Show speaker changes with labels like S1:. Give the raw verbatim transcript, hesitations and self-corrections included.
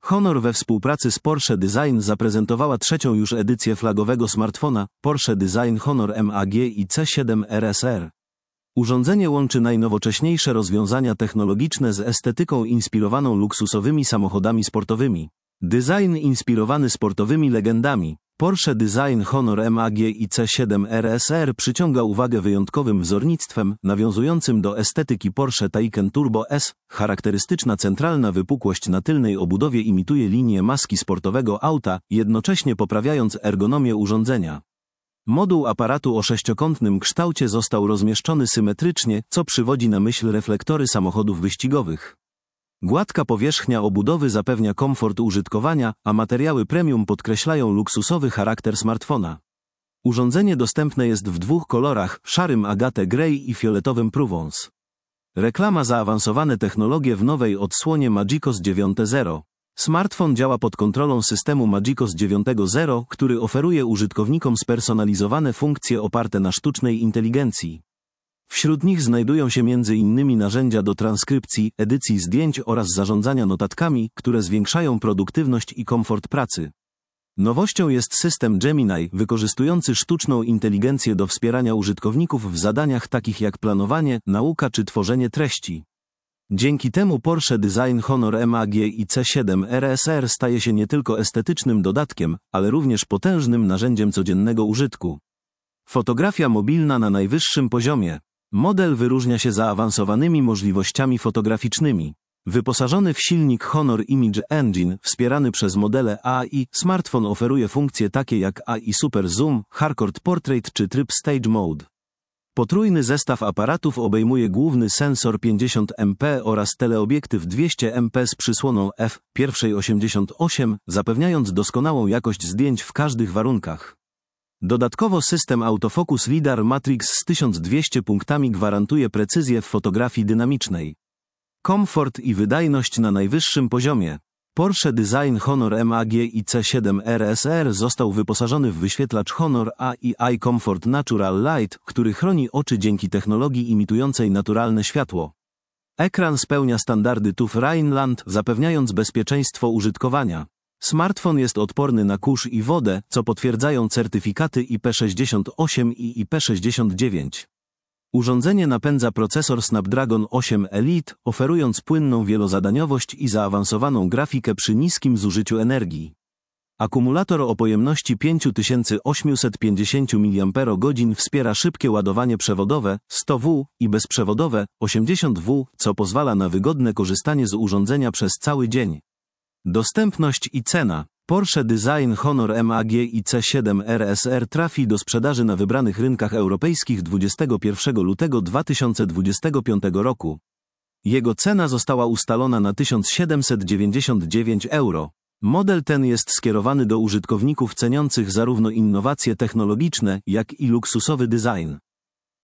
S1: Honor we współpracy z Porsche Design zaprezentowała trzecią już edycję flagowego smartfona Porsche Design Honor Mag i C siedem R S R. Urządzenie łączy najnowocześniejsze rozwiązania technologiczne z estetyką inspirowaną luksusowymi samochodami sportowymi. Design inspirowany sportowymi legendami. Porsche Design Honor Mag i C siedem R S R przyciąga uwagę wyjątkowym wzornictwem, nawiązującym do estetyki Porsche Taycan Turbo S. Charakterystyczna centralna wypukłość na tylnej obudowie imituje linię maski sportowego auta, jednocześnie poprawiając ergonomię urządzenia. Moduł aparatu o sześciokątnym kształcie został rozmieszczony symetrycznie, co przywodzi na myśl reflektory samochodów wyścigowych. Gładka powierzchnia obudowy zapewnia komfort użytkowania, a materiały premium podkreślają luksusowy charakter smartfona. Urządzenie dostępne jest w dwóch kolorach, szarym Agate Grey i fioletowym Provence. Reklama zaawansowane technologie w nowej odsłonie Magicos dziewięć zero. Smartfon działa pod kontrolą systemu Magicos dziewięć zero, który oferuje użytkownikom spersonalizowane funkcje oparte na sztucznej inteligencji. Wśród nich znajdują się między innymi narzędzia do transkrypcji, edycji zdjęć oraz zarządzania notatkami, które zwiększają produktywność i komfort pracy. Nowością jest system Gemini, wykorzystujący sztuczną inteligencję do wspierania użytkowników w zadaniach takich jak planowanie, nauka czy tworzenie treści. Dzięki temu Porsche Design Honor Mag i C siedem R S R staje się nie tylko estetycznym dodatkiem, ale również potężnym narzędziem codziennego użytku. Fotografia mobilna na najwyższym poziomie. Model wyróżnia się zaawansowanymi możliwościami fotograficznymi. Wyposażony w silnik Honor Image Engine, wspierany przez modele A I, smartfon oferuje funkcje takie jak A I Super Zoom, Hardcore Portrait czy tryb Stage Mode. Potrójny zestaw aparatów obejmuje główny sensor pięćdziesiąt megapikseli oraz teleobiektyw dwieście megapikseli z przysłoną f jeden osiemdziesiąt osiem, zapewniając doskonałą jakość zdjęć w każdych warunkach. Dodatkowo system autofocus LiDAR Matrix z tysiąc dwieście punktami gwarantuje precyzję w fotografii dynamicznej. Komfort i wydajność na najwyższym poziomie. Porsche Design Honor Mag i C siedem R S R został wyposażony w wyświetlacz Honor A I Eye Comfort Natural Light, który chroni oczy dzięki technologii imitującej naturalne światło. Ekran spełnia standardy T U F Rheinland, zapewniając bezpieczeństwo użytkowania. Smartfon jest odporny na kurz i wodę, co potwierdzają certyfikaty I P sześćdziesiąt osiem i I P sześćdziesiąt dziewięć. Urządzenie napędza procesor Snapdragon osiem Elite, oferując płynną wielozadaniowość i zaawansowaną grafikę przy niskim zużyciu energii. Akumulator o pojemności pięć tysięcy osiemset pięćdziesiąt miliampergodzin wspiera szybkie ładowanie przewodowe sto watów i bezprzewodowe osiemdziesiąt watów, co pozwala na wygodne korzystanie z urządzenia przez cały dzień. Dostępność i cena. Porsche Design Honor Mag i C siedem R S R trafi do sprzedaży na wybranych rynkach europejskich dwudziestego pierwszego lutego dwa tysiące dwudziestego piątego roku. Jego cena została ustalona na tysiąc siedemset dziewięćdziesiąt dziewięć euro. Model ten jest skierowany do użytkowników ceniących zarówno innowacje technologiczne, jak i luksusowy design.